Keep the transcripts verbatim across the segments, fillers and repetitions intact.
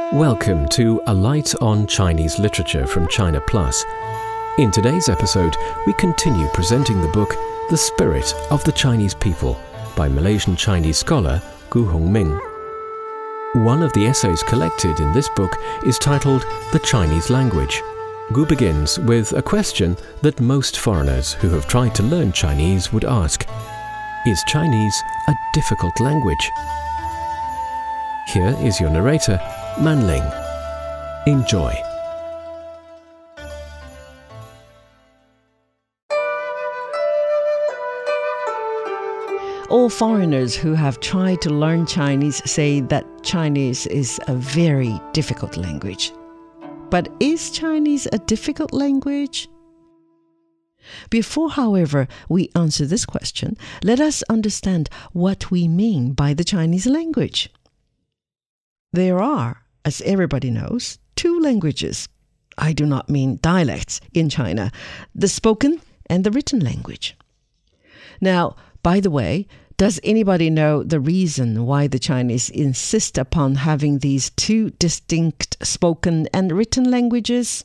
Welcome to A Light on Chinese Literature from China Plus. In today's episode, we continue presenting the book The Spirit of the Chinese People by Malaysian Chinese scholar Gu Hongming. One of the essays collected in this book is titled The Chinese Language. Gu begins with a question that most foreigners who have tried to learn Chinese would ask: is Chinese a difficult language? Here is your narrator, Man Ling. Enjoy. All foreigners who have tried to learn Chinese say that Chinese is a very difficult language. But is Chinese a difficult language? Before, however, we answer this question, let us understand what we mean by the Chinese language. There are, as everybody knows, two languages. I do not mean dialects in China, the spoken and the written language. Now, by the way, does anybody know the reason why the Chinese insist upon having these two distinct spoken and written languages?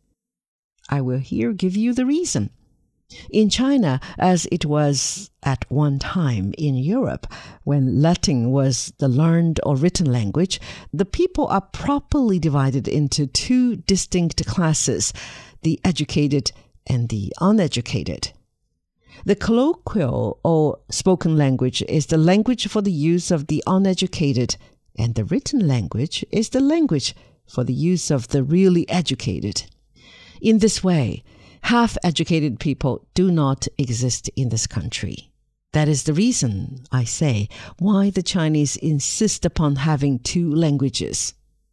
I will here give you the reason. In China, as it was at one time in Europe, when Latin was the learned or written language, the people are properly divided into two distinct classes, the educated and the uneducated. The colloquial or spoken language is the language for the use of the uneducated, and the written language is the language for the use of the really educated. In this way, half-educated people do not exist in this country. That is the reason, I say, why the Chinese insist upon having two languages.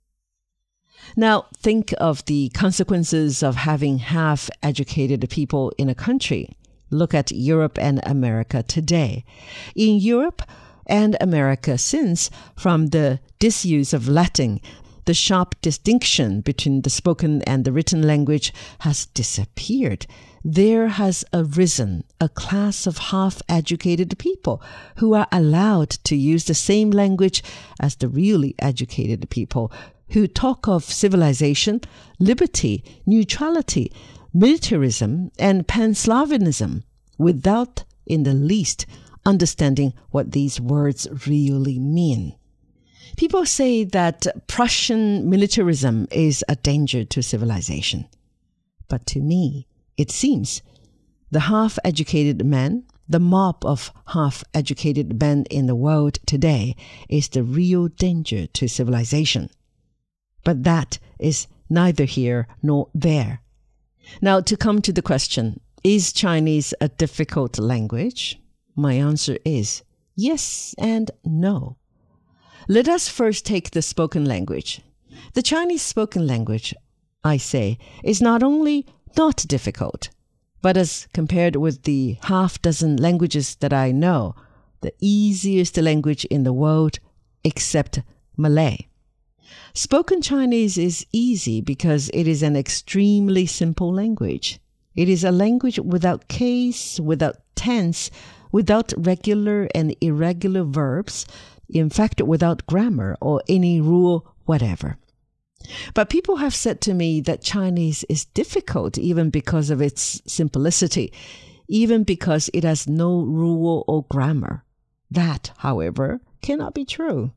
Now, think of the consequences of having half-educated people in a country. Look at Europe and America today. In Europe and America since, from the disuse of Latin, the sharp distinction between the spoken and the written language has disappeared. There has arisen a class of half-educated people who are allowed to use the same language as the really educated people, who talk of civilization, liberty, neutrality, militarism, and Pan-Slavism without in the least understanding what these words really mean. People say that Prussian militarism is a danger to civilization. But to me, it seems the half-educated man, the mob of half-educated men in the world today, is the real danger to civilization. But that is neither here nor there. Now, to come to the question, is Chinese a difficult language? My answer is yes and no. Let us first take the spoken language. The Chinese spoken language, I say, is not only not difficult, but as compared with the half dozen languages that I know, the easiest language in the world except Malay. Spoken Chinese is easy because it is an extremely simple language. It is a language without case, without tense, without regular and irregular verbs, in fact, without grammar or any rule whatever. But people have said to me that Chinese is difficult even because of its simplicity, even because it has no rule or grammar. That, however, cannot be true.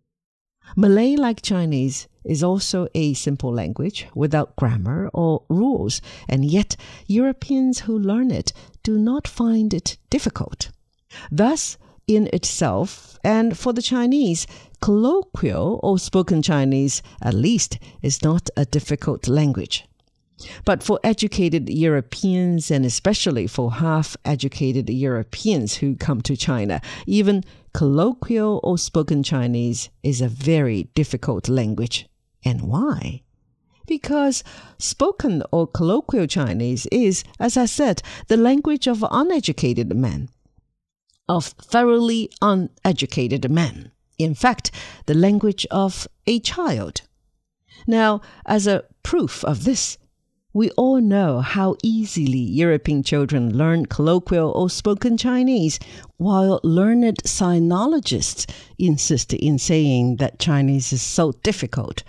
Malay, like Chinese, is also a simple language without grammar or rules, and yet Europeans who learn it do not find it difficult. Thus, in itself, and for the Chinese, colloquial or spoken Chinese, at least, is not a difficult language. But for educated Europeans, and especially for half-educated Europeans who come to China, even colloquial or spoken Chinese is a very difficult language. And why? Because spoken or colloquial Chinese is, as I said, the language of uneducated men, of thoroughly uneducated men. In fact, the language of a child. Now, as a proof of this, we all know how easily European children learn colloquial or spoken Chinese, while learned sinologists insist in saying that Chinese is so difficult.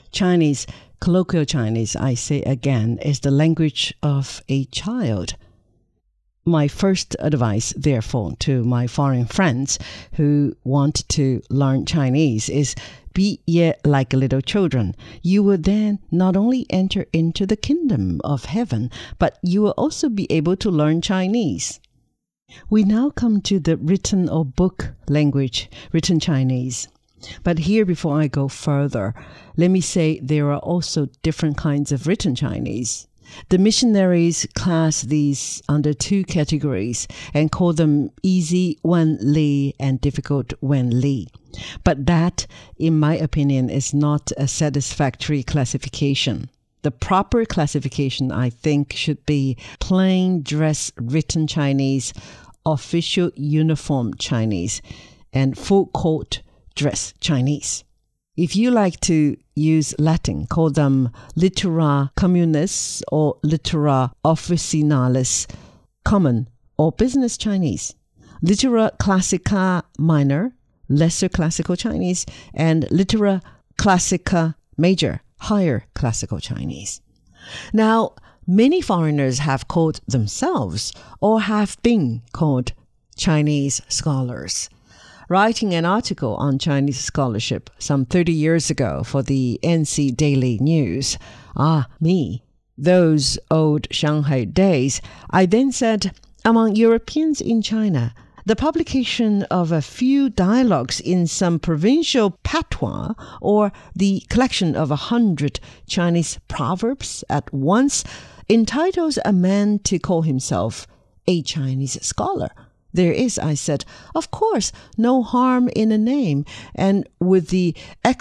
Chinese, colloquial Chinese, I say again, is the language of a child. My first advice, therefore, to my foreign friends who want to learn Chinese is be ye like little children. You will then not only enter into the kingdom of heaven, but you will also be able to learn Chinese. We now come to the written or book language, written Chinese. But here, before I go further, let me say there are also different kinds of written Chinese. The missionaries class these under two categories and call them easy Wen Li and difficult Wen Li. But that, in my opinion, is not a satisfactory classification. The proper classification, I think, should be plain dress written Chinese, official uniform Chinese, and full court dress Chinese. If you like to use Latin, call them littera communis or littera officinalis, common or business Chinese, littera classica minor, lesser classical Chinese, and littera classica major, higher classical Chinese. Now, many foreigners have called themselves or have been called Chinese scholars. Writing an article on Chinese scholarship some thirty years ago for the N C Daily News, ah, me, those old Shanghai days, I then said, among Europeans in China, the publication of a few dialogues in some provincial patois or the collection of a hundred Chinese proverbs at once entitles a man to call himself a Chinese scholar. There is, I said, of course, no harm in a name, and with the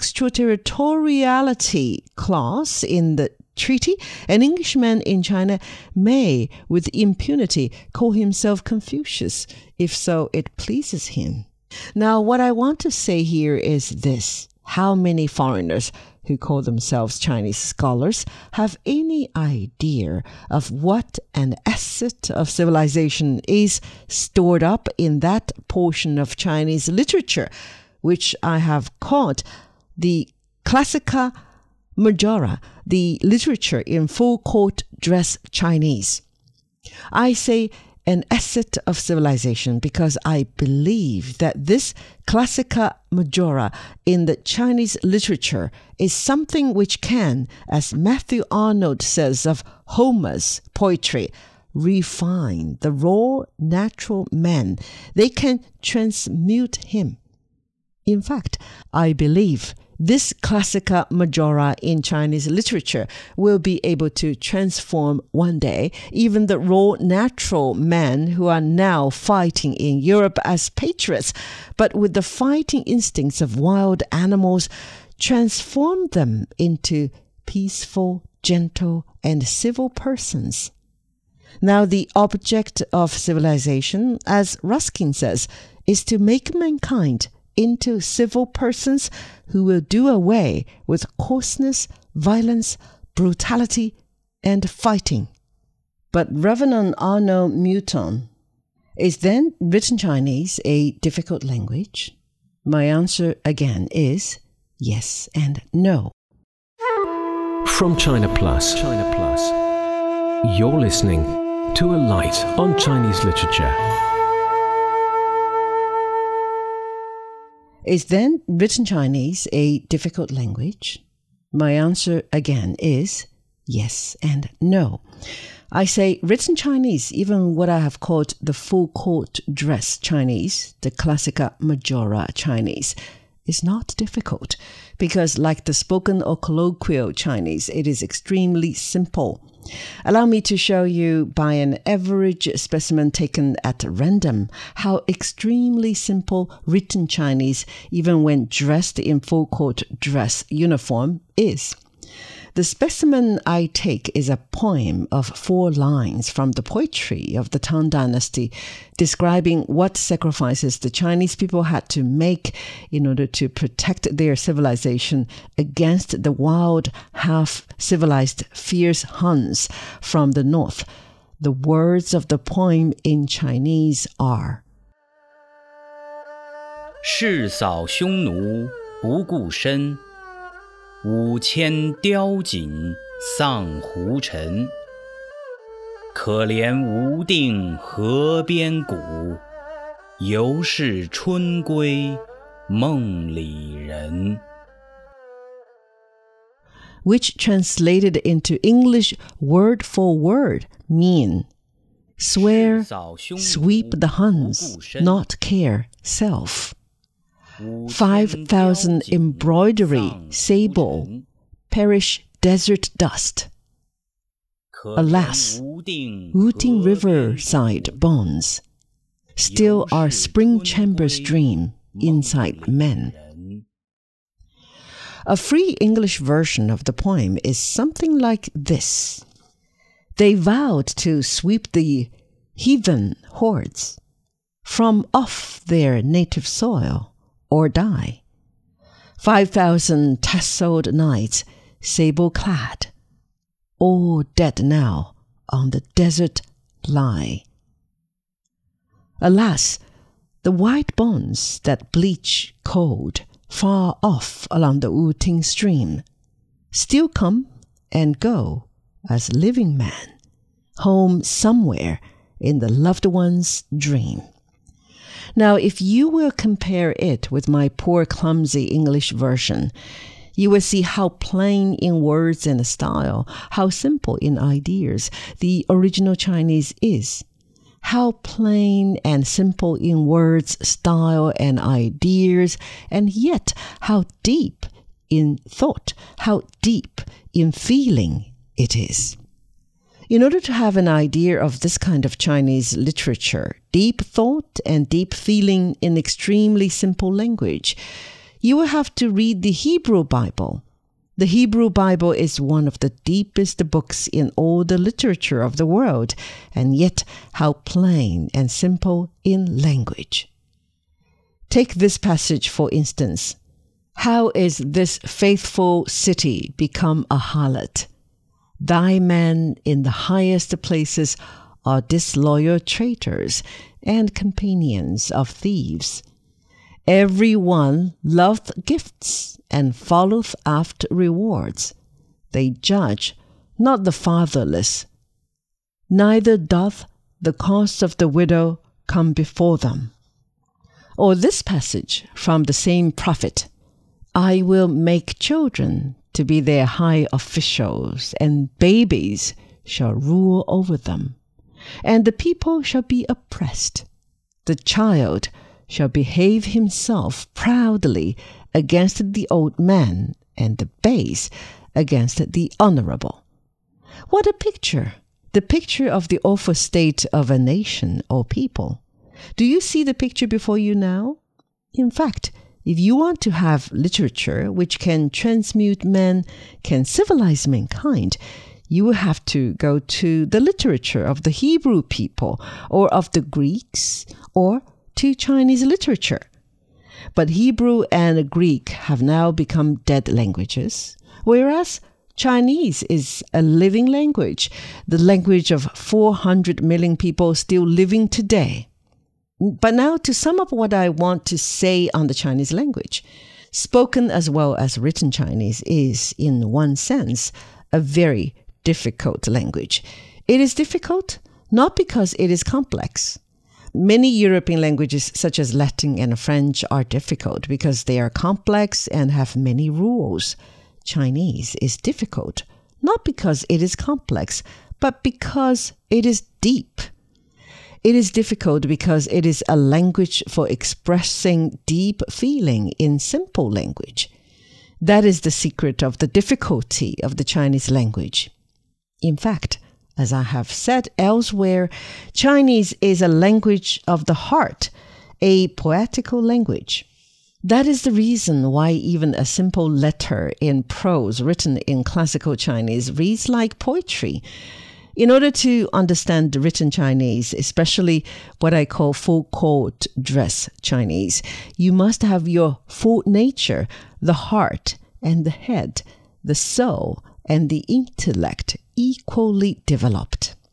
extraterritoriality clause in the treaty, an Englishman in China may, with impunity, call himself Confucius, if so it pleases him. Now, what I want to say here is this. How many foreigners who call themselves Chinese scholars have any idea of what an asset of civilization is stored up in that portion of Chinese literature, which I have called the Classica Majora, the literature in full court dress Chinese. I say an asset of civilization because I believe that this Classica Majora in the Chinese literature is something which can, as Matthew Arnold says of Homer's poetry, refine the raw natural man. They can transmute him. In fact, I believe this Classica Majora in Chinese literature will be able to transform one day even the raw natural men who are now fighting in Europe as patriots, but with the fighting instincts of wild animals, transform them into peaceful, gentle, and civil persons. Now, the object of civilization, as Ruskin says, is to make mankind into civil persons who will do away with coarseness, violence, brutality, and fighting. But Reverend Arnaud Mouton, is then written Chinese a difficult language? My answer again is yes and no. From China Plus, China Plus, you're listening to A Light on Chinese Literature. Is then written Chinese a difficult language? My answer again is yes and no. I say written Chinese, even what I have called the full court dress Chinese, the Classica Majora Chinese, is not difficult because, like the spoken or colloquial Chinese, it is extremely simple. Allow me to show you by an average specimen taken at random how extremely simple written Chinese, even when dressed in full court dress uniform, is. The specimen I take is a poem of four lines from the poetry of the Tang Dynasty describing what sacrifices the Chinese people had to make in order to protect their civilization against the wild, half-civilized, fierce Huns from the north. The words of the poem in Chinese are: 誓扫匈奴不顾身， 五千雕锦丧胡尘。可怜无定河边骨，犹是春归梦里人。 Which translated into English word for word mean swear, sweep the Huns, not care, self. Five thousand embroidery, sable, perish desert dust. Alas, Wuting riverside bonds still are spring chambers dream inside men. A free English version of the poem is something like this. They vowed to sweep the heathen hordes from off their native soil or die. Five thousand tasseled knights, sable-clad, all dead now on the desert lie. Alas, the white bonds that bleach cold far off along the Wuting stream still come and go as living man, home somewhere in the loved one's dream. Now, if you will compare it with my poor clumsy English version, you will see how plain in words and style, how simple in ideas the original Chinese is. How plain and simple in words, style, and ideas, and yet how deep in thought, how deep in feeling it is. In order to have an idea of this kind of Chinese literature, deep thought and deep feeling in extremely simple language, you will have to read the Hebrew Bible. The Hebrew Bible is one of the deepest books in all the literature of the world, and yet how plain and simple in language. Take this passage, for instance. How is this faithful city become a harlot? Thy men in the highest places are disloyal traitors and companions of thieves. Every one loveth gifts and followeth after rewards. They judge not the fatherless, neither doth the cause of the widow come before them. Or this passage from the same prophet, I will make children to be their high officials, and babies shall rule over them, and the people shall be oppressed. The child shall behave himself proudly against the old man, and the base against the honorable. What a picture! The picture of the awful state of a nation or people. Do you see the picture before you now? In fact, if you want to have literature which can transmute men, can civilize mankind, you will have to go to the literature of the Hebrew people, or of the Greeks, or to Chinese literature. But Hebrew and Greek have now become dead languages, whereas Chinese is a living language, the language of four hundred million people still living today. But now to sum up what I want to say on the Chinese language. Spoken as well as written Chinese is, in one sense, a very difficult language. It is difficult not because it is complex. Many European languages, such as Latin and French, are difficult because they are complex and have many rules. Chinese is difficult, not because it is complex, but because it is deep. It is difficult because it is a language for expressing deep feeling in simple language. That is the secret of the difficulty of the Chinese language. In fact, as I have said elsewhere, Chinese is a language of the heart, a poetical language. That is the reason why even a simple letter in prose written in classical Chinese reads like poetry. In order to understand written Chinese, especially what I call full court dress Chinese, you must have your full nature, the heart and the head, the soul and the intellect equally developed.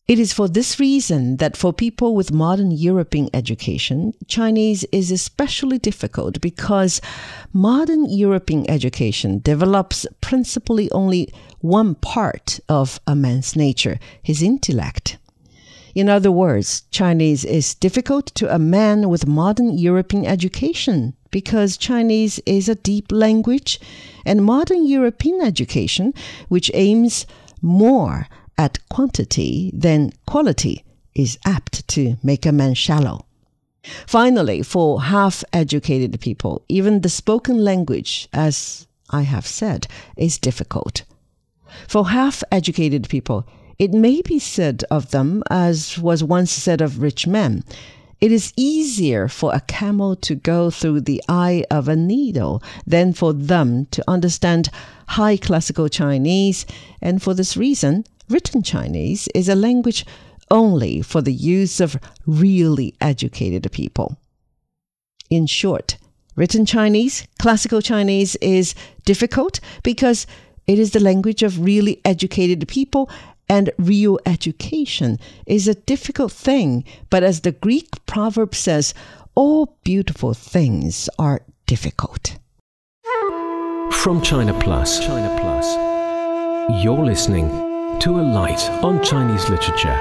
It is for this reason that for people with modern European education, Chinese is especially difficult because modern European education develops principally only one part of a man's nature, his intellect. In other words, Chinese is difficult to a man with modern European education because Chinese is a deep language, and modern European education, which aims more at quantity than quality, is apt to make a man shallow. Finally, for half-educated people, even the spoken language, as I have said, is difficult. For half-educated people, it may be said of them, as was once said of rich men, it is easier for a camel to go through the eye of a needle than for them to understand high classical Chinese, and for this reason, written Chinese is a language only for the use of really educated people. In short, written Chinese, classical Chinese, is difficult because it is the language of really educated people, and real education is a difficult thing. But as the Greek proverb says, all beautiful things are difficult. From China Plus, China Plus, you're listening to A Light on Chinese Literature.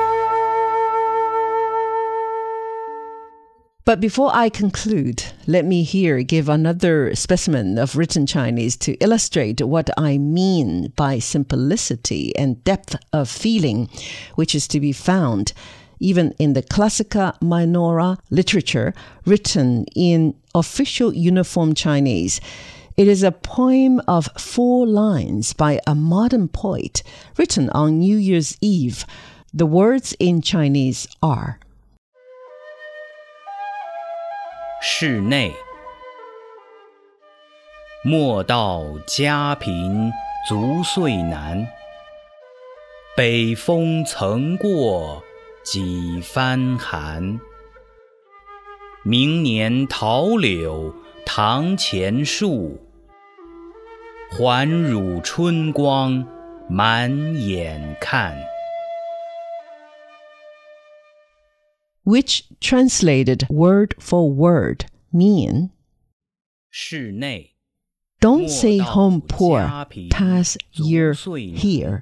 But before I conclude, let me here give another specimen of written Chinese to illustrate what I mean by simplicity and depth of feeling, which is to be found even in the Classica Minora literature written in official uniform Chinese. It is a poem of four lines by a modern poet written on New Year's Eve. The words in Chinese are: 室内，莫道家贫足岁难，北风曾过几番寒。明年桃柳堂前树，还汝春光满眼看。 Which translated word for word mean, 室内 don't say home poor, past year here.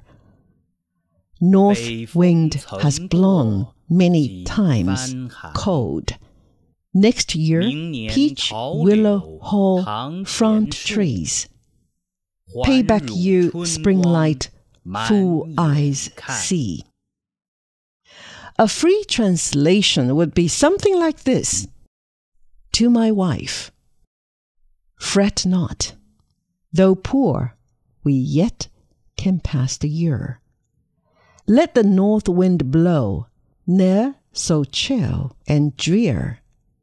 North wind has blown many times cold. Next year, peach, willow, haw, front trees. Pay back you, spring light, full eyes see. A free translation would be something like this. To my wife, fret not. Though poor, we yet can pass the year. Let the north wind blow, ne'er so chill and drear.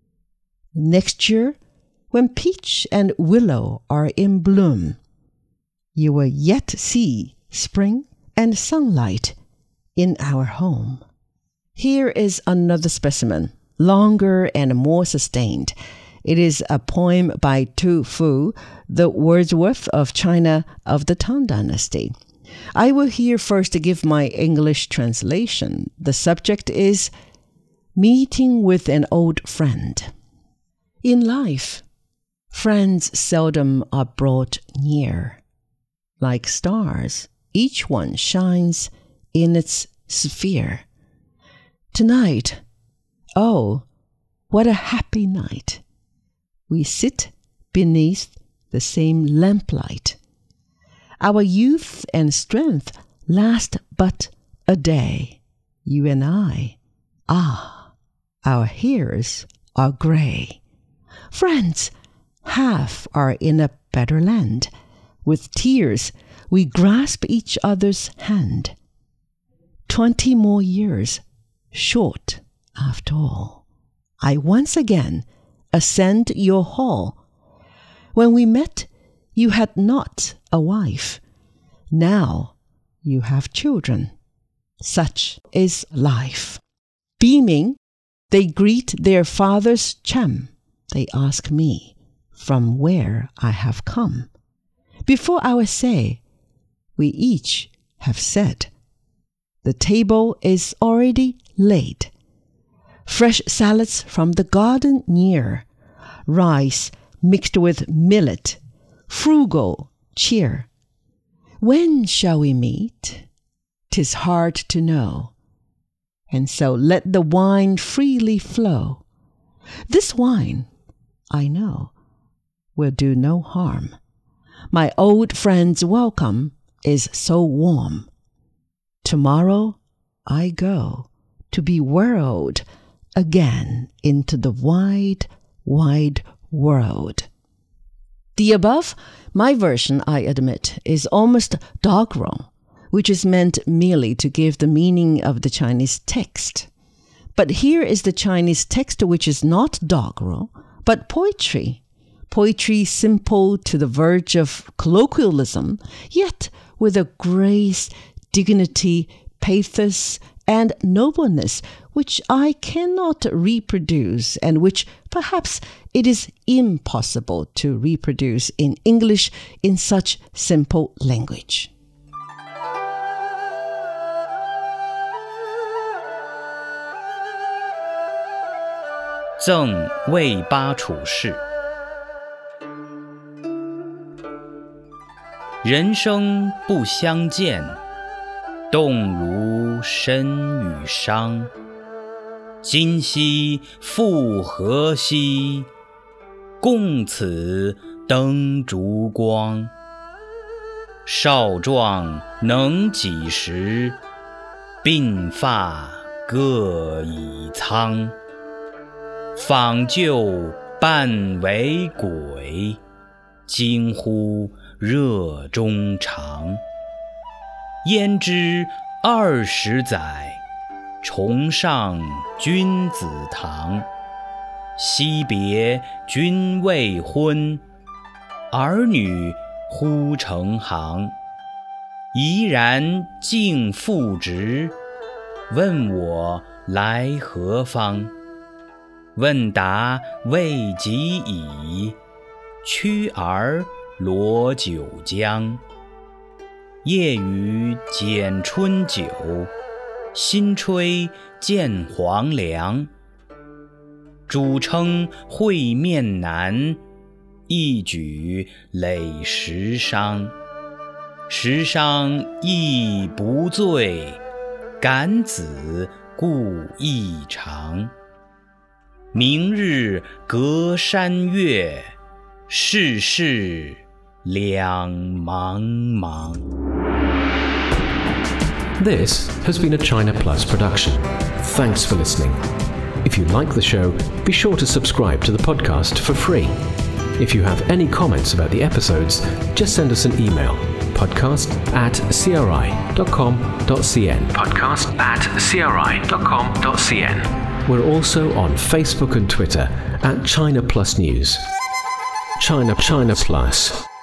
Next year, when peach and willow are in bloom, you will yet see spring and sunlight in our home. Here is another specimen, longer and more sustained. It is a poem by Tu Fu, the Wordsworth of China of the Tang Dynasty. I will here first give my English translation. The subject is Meeting with an Old Friend. In life, friends seldom are brought near. Like stars, each one shines in its sphere. Tonight, oh, what a happy night. We sit beneath the same lamplight. Our youth and strength last but a day. You and I, ah, our hairs are gray. Friends, half are in a better land. With tears, we grasp each other's hand. Twenty more years, short after all. I once again ascend your hall. When we met, you had not a wife. Now you have children. Such is life. Beaming, they greet their father's chum. They ask me from where I have come. Before I will say, we each have said, The table is already laid. Fresh salads from the garden near. Rice mixed with millet. Frugal cheer. When shall we meet? 'Tis hard to know. And so let the wine freely flow. This wine, I know, will do no harm. My old friend's welcome is so warm. Tomorrow I go to be whirled again into the wide, wide world. The above, my version, I admit, is almost doggerel, which is meant merely to give the meaning of the Chinese text. But here is the Chinese text which is not doggerel, but poetry. Poetry simple to the verge of colloquialism, yet with a grace, dignity, pathos, and nobleness which I cannot reproduce and which perhaps it is impossible to reproduce in English in such simple language. 赠卫八处士。人生不相见，动如身与伤。今夕复何夕，共此灯烛光。少壮能几时，鬓发各已苍。访旧半为鬼，惊呼热衷肠。焉知二十载，重上君子堂。惜别君未婚，儿女忽成行。怡然敬父职，问我来何方？问答未及已，驱儿罗九江。夜雨剪春酒，新吹见黄粱。主称会面难，一举累十觞。十觞亦不醉，感子故意长。明日隔山岳，世事两茫茫。 This has been a China Plus production. Thanks for listening. If you like the show, be sure to subscribe to the podcast for free. If you have any comments about the episodes, just send us an email. podcast at cri dot com dot cn. podcast at cri dot com dot cn. We're also on Facebook and Twitter at China Plus News. China China Plus.